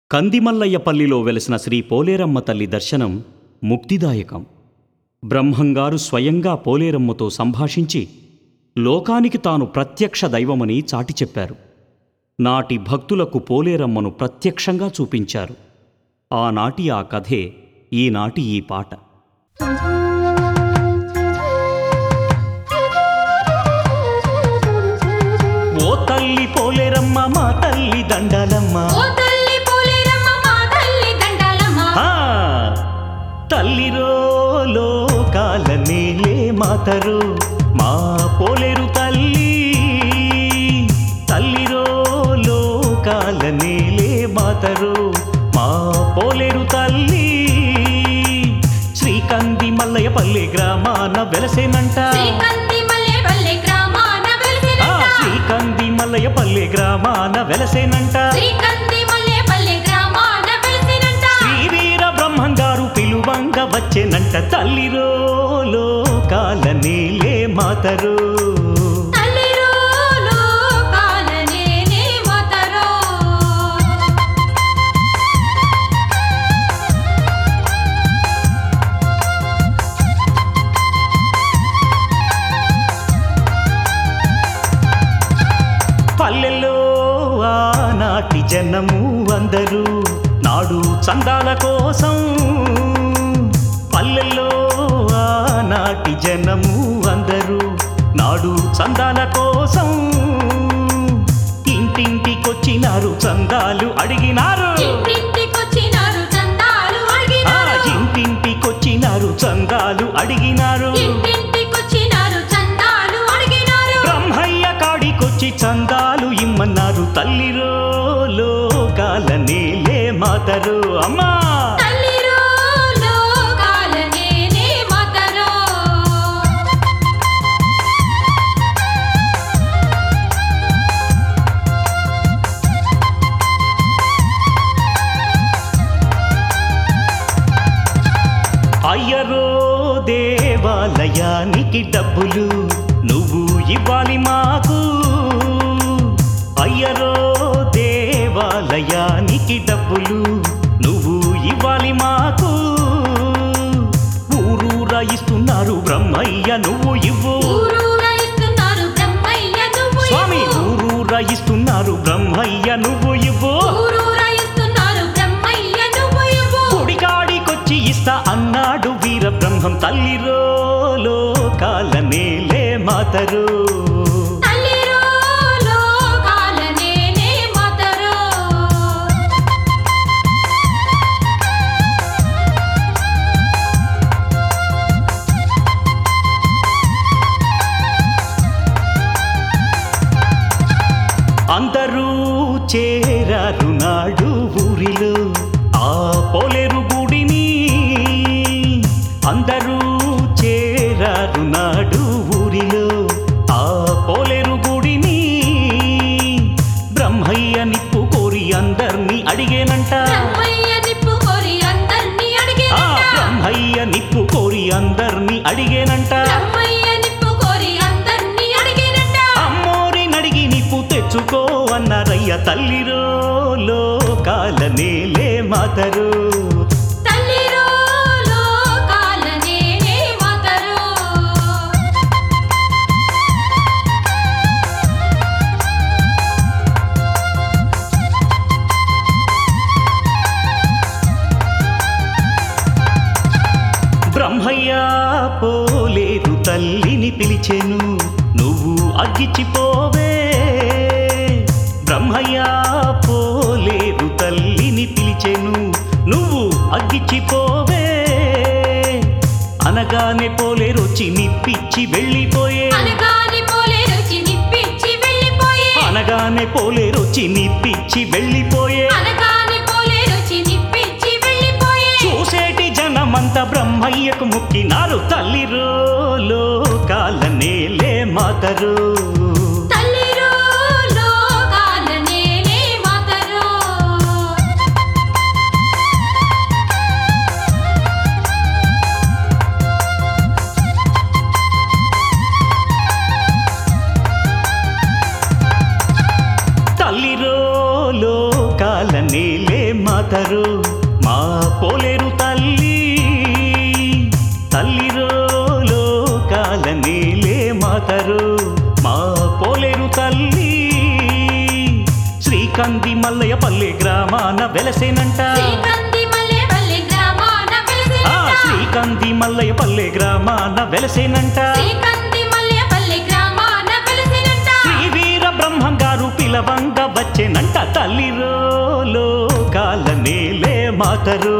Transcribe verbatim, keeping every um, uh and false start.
కందిమల్లయ్యపల్లిలో వెలసిన శ్రీ పోలేరమ్మ తల్లి దర్శనం ముక్తిదాయకం. బ్రహ్మంగారు స్వయంగా పోలేరమ్మతో సంభాషించి లోకానికి తాను ప్రత్యక్ష దైవమని చాటి చెప్పారు. నాటి భక్తులకు పోలేరమ్మను ప్రత్యక్షంగా చూపించారు. ఆనాటి ఆ కథే ఈనాటి ఈ పాట. ఓ తల్లి పోలేరమ్మ మా తల్లి దండాలమ్మ, తల్లిరో లోకాల నేలే మాతరు మా పోలేరు తల్లి, తల్లిరో లోకాల నేలే మాతరు మా పోలేరు తల్లి. శ్రీకంది మల్లయ్యపల్లి గ్రామాన వెలసేనంట, శ్రీకంది మల్లయ్యపల్లి గ్రామాన వెలసేనంట. శ్రీవీర బ్రహ్మంగారు పిలువంగ వచ్చేనంట, తల్లిరో లోకాల నేలే మాతరు. పల్లెల్లో ఆనాటి జనము అందరూ నాడు చందాల కోసం, పల్లెల్లో ఆనాటి జనము అందరూ నాడు చందాల కోసం ఇంటింటికొచ్చినారు చందాలు అడిగినారు, ఇంటింటికొచ్చినారు చందాలు అడిగినారు. బ్రహ్మయ్య కాడికొచ్చి చందాలు ఇమ్మన్నారు, తల్లిరో లోకాల నేలే మాతరు అమ్మా. అయ్యరో దేవాలయానికి డబ్బులు నువ్వు ఇవ్వాలి మాకు, అయ్యరో దేవాలయానికి డబ్బులు నువ్వు ఇవ్వాలి మాకు. ఊరూరా ఇస్తున్నారు బ్రహ్మయ్య నువ్వు ఇవ్వు, స్వామి ఊరూరా ఇస్తున్నారు బ్రహ్మయ్య నువ్వు ఇవ్వు. గుడికాడికొచ్చి ఇస్తా అన్నాడు వీర బ్రహ్మం, తల్లిరో లోకాల నేలే మాతరు. అందరూ చేరారు నాడు ఊరిలో ఆ పోలేరు గుడిని, అందరూ చేరారు నాడు ఊరిలో ఆ పోలేరు గుడిని. బ్రహ్మయ్య నిప్పు కోరి అందర్నీ అడిగేనంట, బ్రహ్మయ్య నిప్పు కోరి అందర్నీ అడిగేనంట. అమ్మోరి నడిగి నిప్పు తెచ్చుకో అన్నారయ్య, తల్లిరో లోకాల నేలే మాతరు. బ్రహ్మయ్య పోలేరు తల్లిని పిలిచెను నువ్వు అగ్గిచ్చిపోవే, బ్రహ్మయ్య పోలేరు తల్లిని పిలిచెను నువ్వు అగ్గిచ్చిపోవే. అనగానే పోలేరొచ్చి నిప్పిచ్చి వెళ్ళిపోయే, అనగానే పోలేరొచ్చి నిప్పిచ్చి వెళ్ళిపోయే. చూసేటి జనమంతా బ్రహ్మయ్యకు ముక్కినారు, తల్లిరో లోకాల నేలే మాతరు. తల్లిరో లోకాల నేలే మా మాతరు మా పోలేరు తల్లి తల్లిరో లోకాల నేలే మాతరు మా పోలేరు తల్లి శ్రీకంది మల్లయ్య పల్లె గ్రామాన వెలసేనంట శ్రీకంది మల్లెపల్లి గ్రామాన వెలసేనంట ఆ శ్రీకంది మల్లయ్య పల్లె గ్రామాన వెలసేనంట శ్రీకంది మల్లెపల్లి గ్రామాన వెలసేనంట శ్రీ వీర బ్రహ్మంగారు పిలవంగా వచ్చేనంట తల్లిరో లోకాల నేలే మాతరు